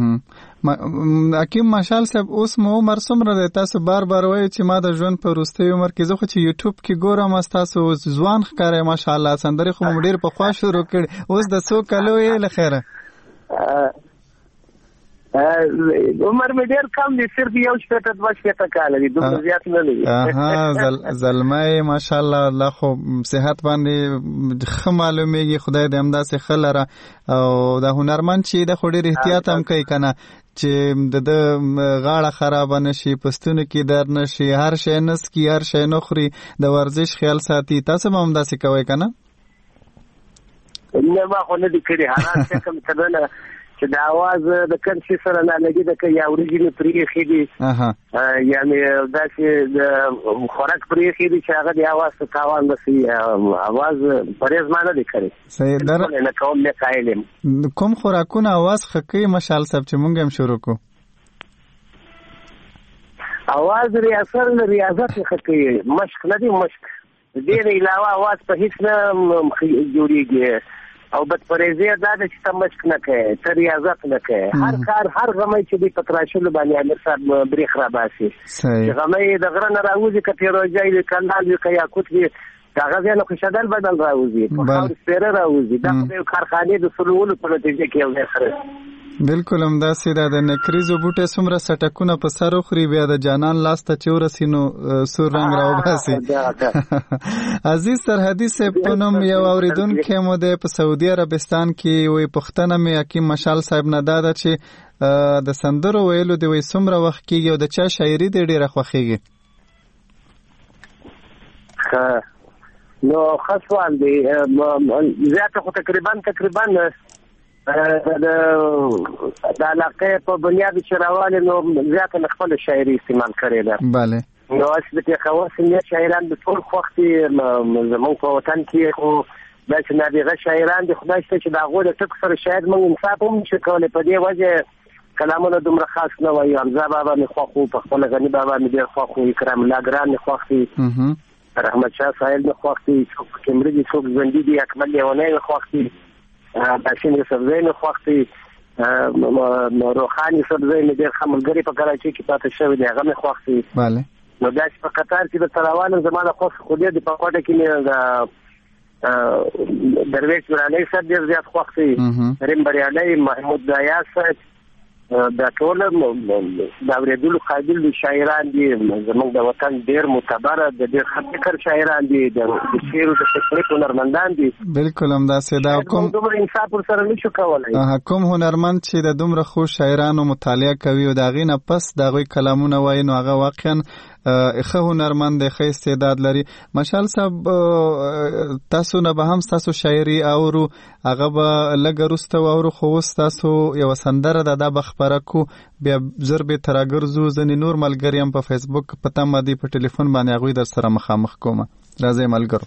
حکیم مشال صاحب اوس مو عمر څومره دی؟ تاسو بار وایي چې ما د ژوند په وروستي عمر کې، زه خو چې یوټیوب کې ګورم تاسو ځوان ښکارئ ماشاءالله، سندرې خو مو ډېر پخوا شروع کړي، اوس د څو کلو یې له خیره؟ عمر مې ډېر کم دی، صرف 1.2 کاله دی، دومره زیات نه دی. زلمی ماشاءالله، الله خو صحت باندې ښه معلومیږي، خدای دې همداسې ښه لره. او د هنرمند چې د خو ډېر احتیاط هم کوي که نه، چې د غاړه خرابه نشي، پستونو کې درد نشي، هر شی نسکي، هر شی نه خوري، د ورزش خیال ساتي. تاسو هم همداسې کوئ که نه؟ نه ما خو نه دي کړي، حالات څه کوم څه چې د اواز د کم شي سره نه لګي، د که یا وریجې مې پرېښي دي یا مې داسې د خوراک پرېښي دي چې هغه د اواز ته تاوان رسوي، اواز پرهیز ما نه دی کړی. صحیح. نه کوم نه قایل یم. کوم خوراکونه اواز ښه کوي مشال صاحب چې مونږ هم شروع کړو؟ اواز ریاضت ښه کوي، مشق نه دی، مشق دې نه علاوه اواز په هیڅ نه جوړېږي. او بدپریزي دا ده چې ته مشق نه کوې، ته ریاضت نه کوې، هر کار هر غمی چې دی په تراشلو باندې امیر صاحب بریښ راباسي، چې غمی د غره نه راوځي، که پیروجی وي، کندال وي، که یاقوت وي، د هغه ځای نه خو شدل بدل راوځي، په خاورې سپېره راوځي. دا خو د یو کارخانې د سلولو په نتیجه کې یو ځای خرڅ. بالکل همداسې ده. د نکریزو بوټی څومره سټکونه په سر وخوري، بیا د جانان لاس ته چې ورسي نو سور رنګ راوباسي. عزیز سرحدي صاحب په نوم یو اورېدونکی مو دی په سعودي عربستان کې، وایي پوښتنه مې حکیم مشال صاحب نه دا ده چې د سندرو ویلو دی وایي څومره وخت کېږي او د چا شاعري دی ډېره خوښېږي؟ نو خاصوال دی زیاته خو تقریبا د علاقې په بنیاد چې راواله نو زیاته خپل شاعري استعمال کړی ده. bale نو اصل کې خواص شاعران د ټول وخت زموږ په وطن کې خو دا چې نابغه شاعران دي خدای چې دا غوډه ټک سره شاعر موږ انصاف هم نشو کولای په دې وجه کلامونه دومره خاص نه وایي. حمزه بابا مې خوښو، په خپل غني بابا مې ډېر خوښو، اکرام الله ګران مې خوښي، رحمت شاه ساحل مې خوښي، څوک کمرجي څوک ژوندي دي، اکمل لیونی مې خوښي، باشین یوسفزی مې خوښي، روحاني یوسفزی مې ډېر ښه ملګري په کراچۍ کې پاتې شوی دی، هغه مې خوښي. نو دا چې په قطار کې د تراوالم زما د خوښ خو دې په کوټه کې مې درویش برانی صاحب ډېر زیات خوښي، ریم بریانی، محمود دایا صاحب، دا ټول د اوریدلو قابل دي شاعران دي، زموږ د وطن ډېر معتبر د ډېر ښه فکر شاعران دي، د شعر او د فکر هنرمندان دي. بالکل همداسې دا کوم دومره انصاف ورسره نشو کولی. کوم هنرمند چې د دومره خو شاعرانو مطالعه کوي او د هغې نه پس د هغوی کلامونه وایي نو هغه واقعا ښه هنرمند دی، ښه استعداد لري. مشال صاحب تاسو نه به هم تاسو شاعري اورو، هغه به لږ وروسته واورو، خو اوس تاسو یوه سندره ده دا به خپره کو، بیا زر بېرته راګرځو. ځینې نور ملګري هم په فیسبوک په تمه دي، په ټلیفون باندې هغوی در سره مخامخ کومه. راځئ ملګرو.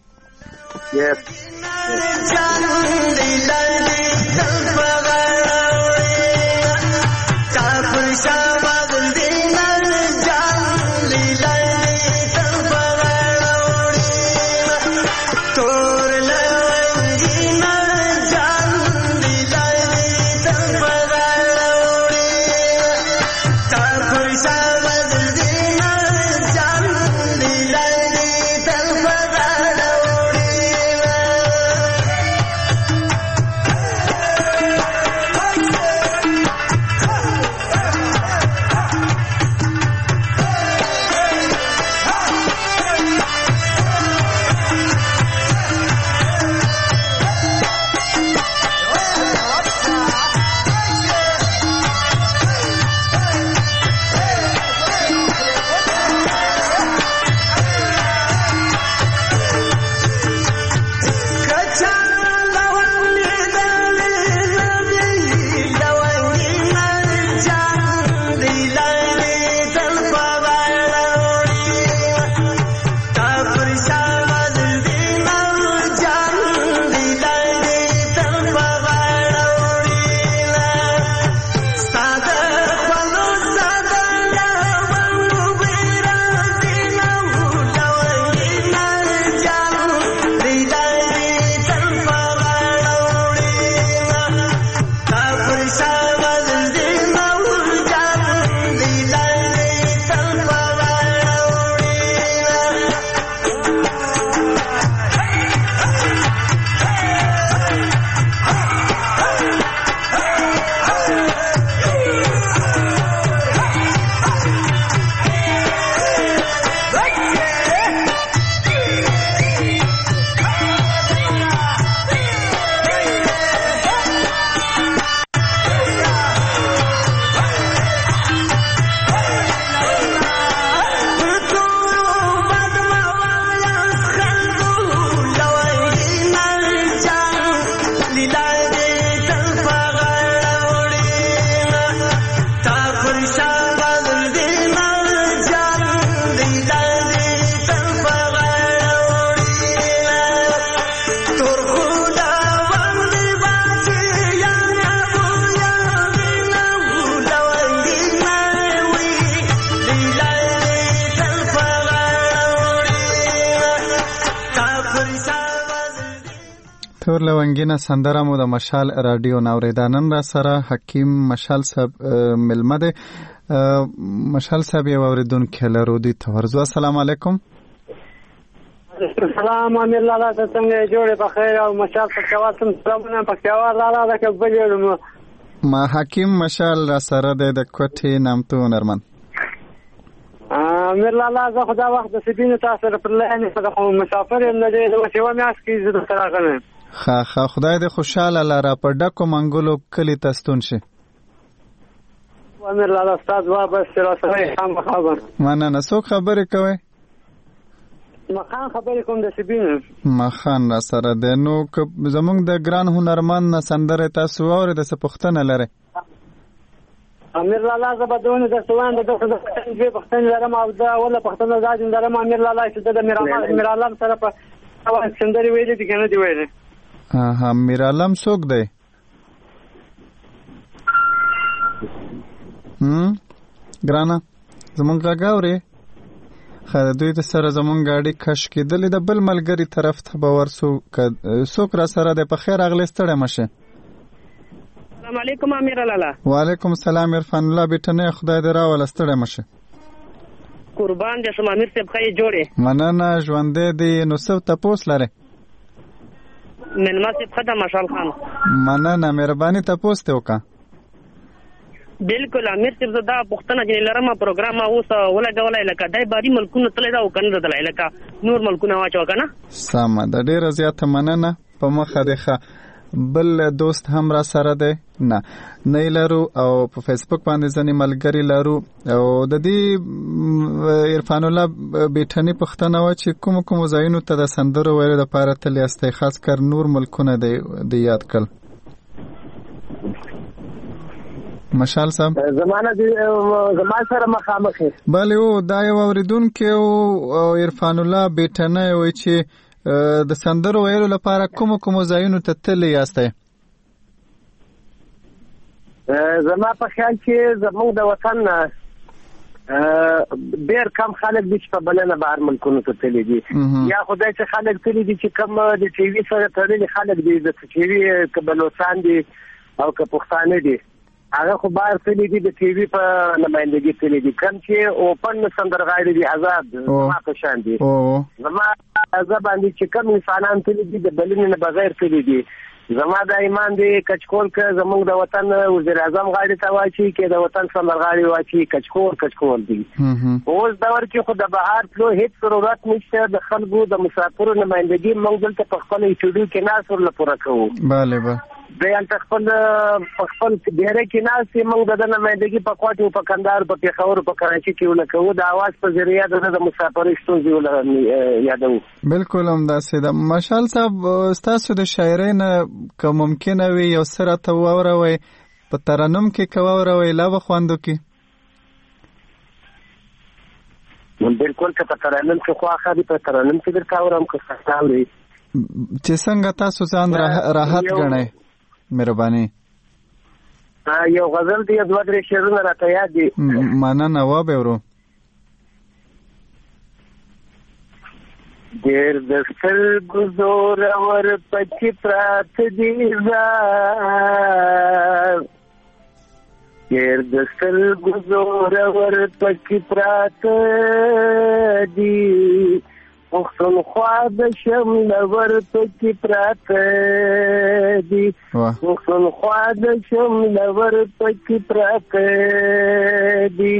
تور لونګینه سندره مو د مشال رادیو نوریدانن را سره حکیم مشال صاحب ملمه ده. مشال صاحب یو اوریدونکو لرو دي تورزو. السلام علیکم. السلام امیر لالا څنګه جوړه بخیر او مشال په کواتم سلامونه په کوا لالا د کبلو ما حکیم مشال را سره د کوټې نامتو هنرمند. امیر لالا زه خدا وخت د سبینه تاسو پر لانه د مسافر نه دی نو چې و مې اس کې زه سره غنم. خا خدای دې خوشاله لاره په ډکو منګولو کلی تستون شي. امیر لالا استاد وا بس سره سره هم خبر. مننه. څوک خبرې کوي؟ مخان خبرې کوم د سبینو مخان را سره دی. نو که زمونږ د ګران هنرمند نه سندرې تاسو واورېده څه پوښتنه لرئ؟ امیر لالا زه به دونه درته وایم د دوه پوښتنې لرم او دا اوله پوښتنه دا چې لرم امیر لالا چې د میرعالم سره په سندرې ویلې دي که نه دي ویلې؟ میرعالم څوک دی؟ ګرانه زمونږ غږ اورې؟ ښه د دوی سره زمونږ اړیکې کش کېدلې د بل ملګري طرف ته به ورسو. څوک را سره دی؟ په خیر راغلی، ستړی مه شې. السلام علیکم امیر لالا. وعلیکم السلام عرفان الله بیټنۍ، خدای دې راوله، ستړی مه شې. قربان دې شم امیر صاحب، ښه یې جوړې؟ مننه، ژوندی دی. نو څه تپوس لرې؟ مېلمه صاحب ښه ده مشال خان. مننه، مهرباني تپوس دې وکړه. بالکل امیر صاحب، زه دا پوښتنه چې لرم پروګرام اوس ولګولی لکه دی باري ملکونو تللی دا او که نه تللی لکه نور ملکونه واچوه که نه؟ سمه ده، ډېره زیاته مننه. په مخه دې ښه. بل دوست هم را سره دی؟ نه لرو. او په فیسبوک باندې ځینې ملګري لرو. او د دې عرفان الله بیټنۍ پوښتنه وه چې کومو ځایونو ته د سندرو ویلو دپاره تللی یاستئ، خاص کر نور ملکونه دې یاد کړل. مشال صاحب زما سره مخامخ بله او دا یو اورېدونکی او عرفان الله بیټنۍ وایي چې د سندرو ویلو لپاره کومو ځایونو ته تللی یاستئ؟ زما په خیال کې زموږ د وطن ډېر کم خلک دي چې په بلنه بهر ملکونو ته تللی دي. یا خدای چې خلک تللی دي چې کم د ټي وي سره تړلي خلک دي، د ټي وي که بلوچستان دي او که پښتانه دي، هغه خو بهر تللی دي، د ټي وي په نمایندګي تللی دي. کم چې اوپن سندرغاړي دي آزاد زما په شان دي، زما زه باندې چې کم انسانان تللی دي د بلنې نه بغیر تللی دي. زما دا ایمان دی کچکول که زمونږ د وطن وزیر اعظم غاړې ته واچي که د وطن سندرغاړي واچي، کچکول دي. اوس دور کې خو د بهر تلو هیڅ ضرورت نشته. د خلکو د مسافرو نمایندګي موږ دلته په خپل اسټوډیو کې ناست ورله پوره کوو. بله دی هلته خپل ډیری کې ناست یې، موږ د ده نمایندګي په کوټ په کندهار په پېښور په کراچي کې ونه کوو. د اواز په ذریعه د مسافرۍ ستونزې یادوو. بالکل همداسې ده. مشال صاحب، ستاسو د شاعرۍ نه که ممکنه وي یو څه راته واوروئ، په ترنم کې که واوروئ لا به خوند وکړي. بالکل که په ترنم کې خواښه دي، په ترنم کې درته اورم که څه اورئ چې څنګه تاسو ځان راحت ګڼئ. مهرباني. یو غزل دی، دوه درې شعرونه راته یاد دي. مننه، وبورو. ډېر د سترګو زورور پکې پراته دي ډېر د سترګو زورور پکې پراته دي، پښتونخوا د شملور پکې پراته دي، پښتونخوا د شملور پکې پراته دي.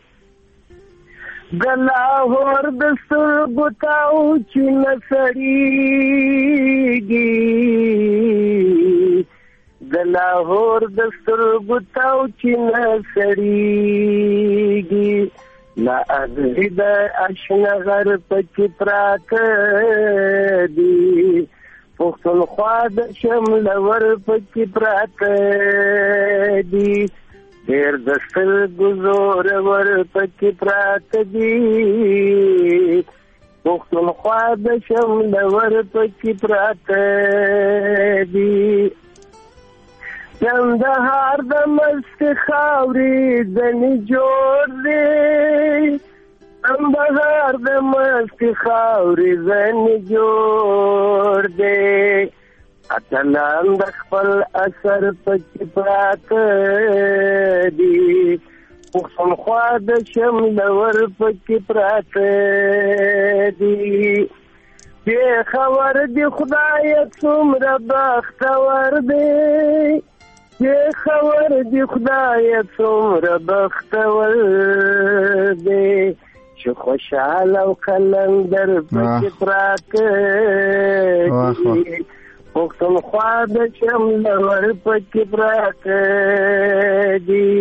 د لاهور د سترګو تاو چې نه سړېږي، د لاهور د سترګو تاو چې نه سړېږي، لا اغزي د اشنا غر پکې پراته دي، پښتونخوا د شملور پکې پراته دي، ډېر د سترګو زورور پکې پراته دي، پښتونخوا د شملور پکې پراته دي. کندهار د مست خاورې ځنې جوړ دی، کندهار د مست خاورې ځنې جوړ دی، اتلان د خپل اثر پکې پراته دي، پښتونخوا د شملور پکې پراته دي. پېښور د خدای څومره بختور دی، پېښور د خدای څومره بختور دی، چې خوشحاله او قلندر پکې پراته دي، پښتونخوا د شملور پکې پراته دي.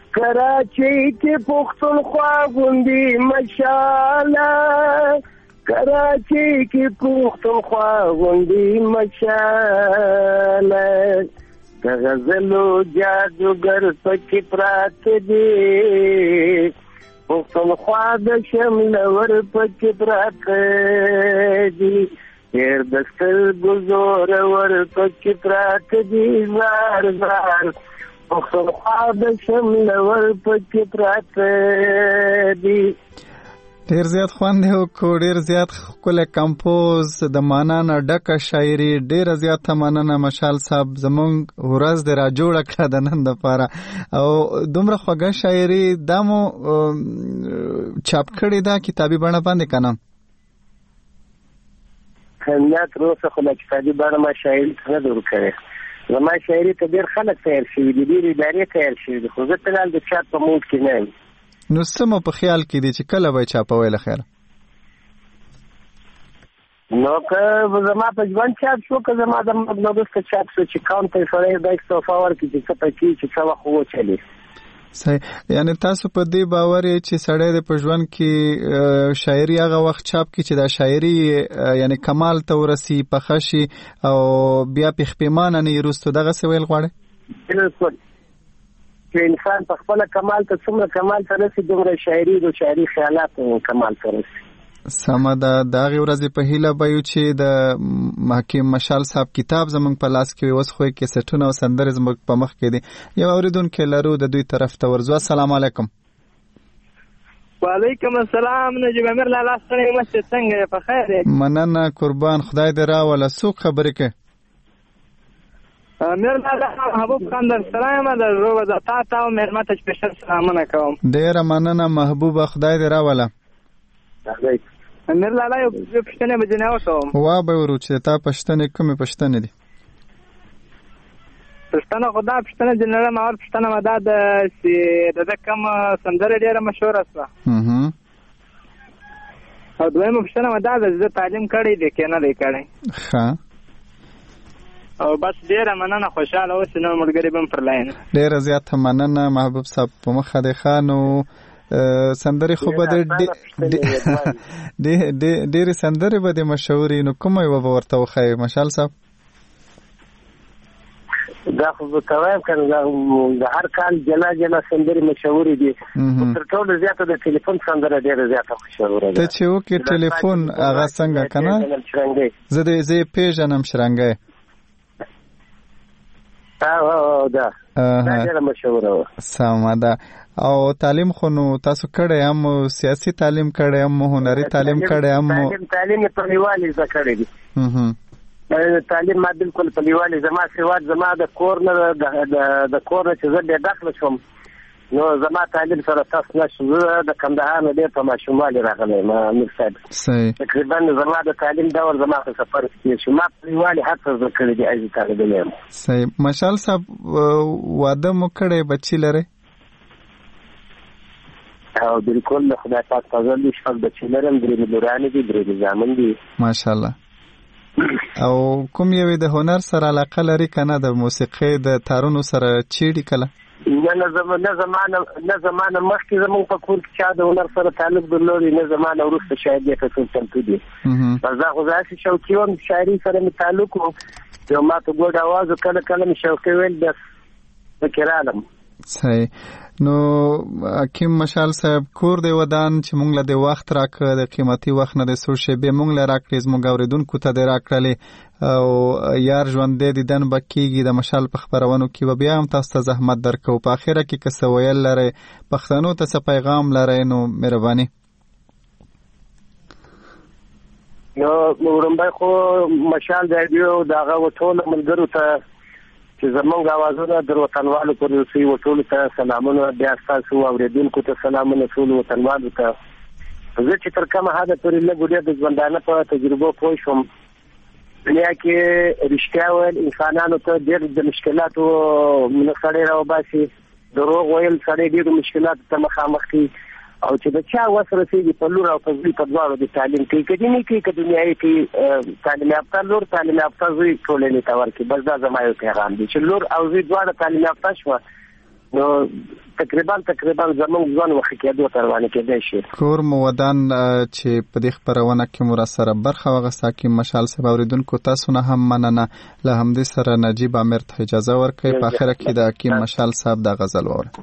کراچۍ کې پښتونخوا غوندې مشاله، کراچي کې پښتونخوا غونډې مشاله د غزلو جادوګر پکې پراته دي پښتونخوا د شملور پکې پراته دي ډېر د سترګو زورور پکې پراته دي زار زار پښتونخوا د شملور پکې پراته دي. ډیر زیات خوند یو کو ډیر زیات ښکلی کمپوز د معنا نه ډکه شاعري ډیره زیاته مننه مشال صاحب زمونږ ورځ دې را جوړه کړه د نن دپاره او دومره خوږه شاعري دا مو چاپ کړې ده کتابي بڼه باندې که نه؟ نه تر اوسه خو له کتابي بڼه ما شاعري ته نه ده ورکړې. زما شاعري ته ډېر خلک تیار شوي دي ډېرې ادارې تیار شوي دي خو زه فلحال د چاپ په موډ کې نه یم. نو څه مو په خیال کې دي چې کله به یې چاپوئ له خیره؟ نو که زما په ژوند چاپ شو که زما د مرګ نه وروسته چاپ شو چې قوم ته یې سړی داسې تحفه ورکړي چې څه پکې چې څه وخت وچلي. صحیح. یعنې تاسو په دې باور یې چې سړی د په ژوند کې شاعري هغه وخت چاپ کړي چې دا شاعري یعنې کمال ته ورسي پخه شي او بیا پښپیمانه نه یې وروستو دغسې ویل غواړئ؟ بلکل چې انسان په خپله کمال ته څومره کمال ته رسي دومره شاعري د شاعري خیالات کمال ته رسي. سمه ده. د هغې ورځې په هیله به یو چې د حکیم مشال صاحب کتاب زموږ په لاس کې وي اوس خو یې کیسټونه او سندرې زموږ په مخ کې دي. یو اورېدونکی لرو د دوی طرف ته ورځو. السلام علیکم. وعلیکم السلام. نجیب امیر لالا ستړی مشې څنګه یې په خیر یې؟ مننه قربان خدای دې راوله. څوک خبرې کوي؟ امیر لالا محبوب خان در سره یم د روغه د تا ته او مېلمه ته سپیشل سلامونه کوم. ډېره مننه محبوبه خدای دې راوله. امیر لالا یو پوښتنه به ځینې وکړم. وا به ورو چې تا پوښتنې کومې پوښتنې دي؟ پوښتنه خو دا پوښتنه د نړۍ ماور پوښتنه مه دا ده چې د ده کوم سندره ډېره مشهوره شوه او دویمه پوښتنه مه دا ده چې زه تعلیم کړی دی که نه دی کړی. ښه او بس ډېره مننه خوشحاله اوسې نو ملګري به م پر لاین. ډېره زیاته مننه محبوب صاحب په مخه دی ښه. نو سندرې خو به ډېرې سندرې به دې مشهورې نو کومه یوه به ورته وښایې مشال صاحب؟ دا خو به ته وایم که نه د هر کال جلا جلا سندرې مشهورې دي خو تر ټولو زیاته د ټلیفون سندره ډېره زیاته مشهوره ده. ته چې وکړې ټلیفون هغه څنګه که نه زه یې پېژنم شرنګی دا ډېره مشهوره وه. سمه ده. او تعلیم خو نو تاسو کړی هم سیاسي تعلیم کړی هم هنري تعلیم کړی هم تعلیم یې په لیوالې زده کړی دي. تعلیم ما بلکل په لیوالې زما سواد زما د کور نه چې زه بې دخله شوم نو زما تعلیم سره تاسو نه شو. زه د کندهار نه ډېر په ماشوموالي راغلی یم امیر صاحب. تقریبا زما د تعلیم ډول زما په سفر کې شو ما په لیوالې هر څه زده کړي دي عزیز طالبان یم. صحیح. مشال صاحب واده مو کړی بچي لرئ؟ او بلکل د خدای پاک فضل دي شپږ بچي لرم 3 لورانې دي 3 زامن دي ماشاءالله. او کوم یوې د هنر سره علاقه لري که نه د موسیقۍ د تارونو سره چیړي کله؟ نه زمانه مخکې زموږ په کور کې چا د هنر سره تعلق درلودی نه زمانه وروسته شاید یې ته چمتو دي. زه خو داسې شوقي وم شاعري سره مې تعلق و یو ما ته ګوډ اواز کله کله مې شوقي ویل بس پکې رالم. صحیح. نو حکیم مشال صاحب کور دی ودان چې مونږ له د وخت راکړه د قیمتي وخت نه د څو شیبې مونږ له راکړې زموږ اورېدونکو ته دې راکړلې او یار ژوندی دیدن به کېږي د مشال په خپرونو کې به بیا هم تاسو ته زحمت درکوو. په اخره کې که څه ویل لرئ پښتنو ته څه پیغام لرئ نو مهرباني. نو وړومبی خو مشال راډیو د هغه ټولو ملګرو ته چې زمونږ اوازونه در وطنوالو پورې رسوي ټولو ته سلامونه بیا ستاسو اورېدونکو ته سلامونه ټولو وطنوالو ته. زه چې تر کومه حده پورې لږ ډېر د ژوندانه په تجربو پوه شوم دنیا کې رښتیا ویل انسانانو ته ډېر د مشکلاتو نه سړی راوباسي. دروغ ویل سړی ډېرو مشکلاتو ته مخامخ کړي او چې د چا وس رسېږي په لور او په زوی په دواړو د تعلیم کوي که دیني کوي که دنیایي کوي تعلیم یافته لور تعلیم یافته زوی ټولنې ته ورکړي. بس دا زما یو پیغام دی چې لور او زوی دواړه تعلیم یافته شوه نو تقریبا زمونږ ځوان وخت کېدو تر روانه کېدای شي. کور مو ودان چې په دې خبرونه کې مو سره برخه واغسته کې مشال صاحب اوریدونکو تاسو نه هم مننه. له همدې سره نجیب امیر ته اجازه ورکړئ په اخر کې د حکیم مشال صاحب د غزل وره.